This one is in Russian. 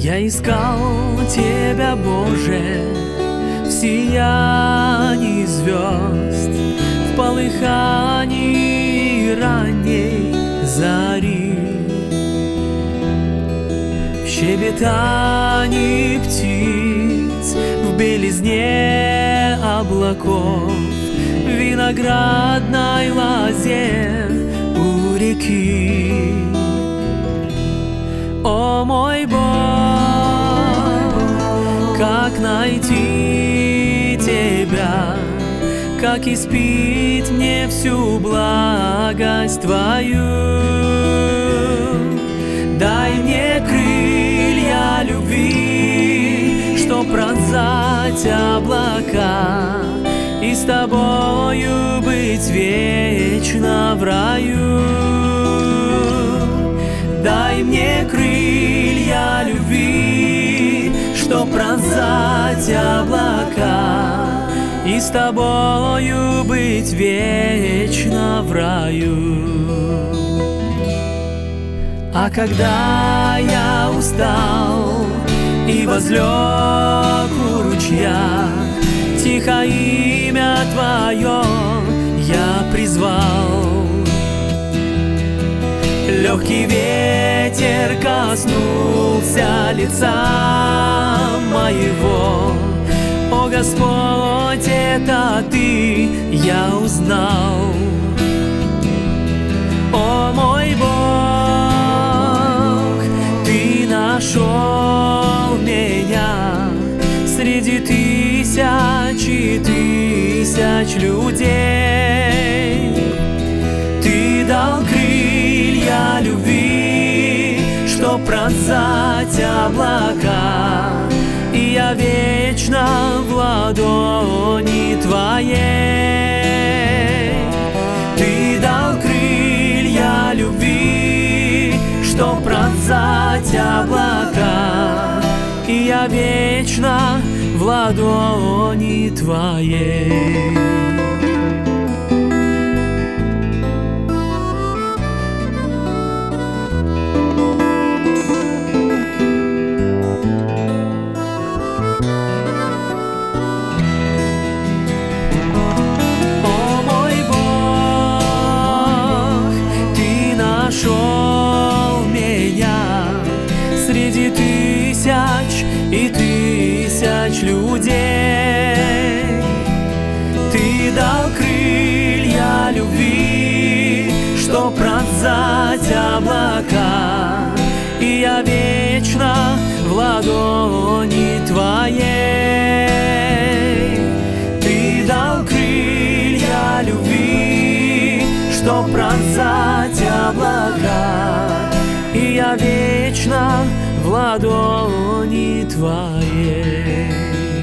Я искал Тебя, Боже, в сиянии звезд, в полыхании ранней зари, в щебетании птиц, в белизне облаков, в виноградной лозе у реки. О мой Бог, как найти Тебя, как испить мне всю благость Твою. Дай мне крылья любви, чтоб пронзать облака и с Тобою быть вечно в раю. Дай мне крылья любви, чтоб пронзать облака и с Тобою быть вечно в раю. А когда я устал и возлег у ручья, тихо имя Твое я призвал. Легкий ветер коснулся лица моего. О Господь, это Ты, я узнал. О мой Бог, Ты нашел меня среди тысяч и тысяч людей. Ты дал крылья любви, чтоб пронзать облака, и я вечно в ладони Твоей. Ты дал крылья любви, чтоб пронзать облака, и я вечно в ладони Твоей. Среди тысяч и тысяч людей. Ты дал крылья любви, чтоб пронзать облака, и я вечно в ладони Твоей. Ты дал крылья любви, чтоб пронзать облака, и я вечно в ладони Твоей.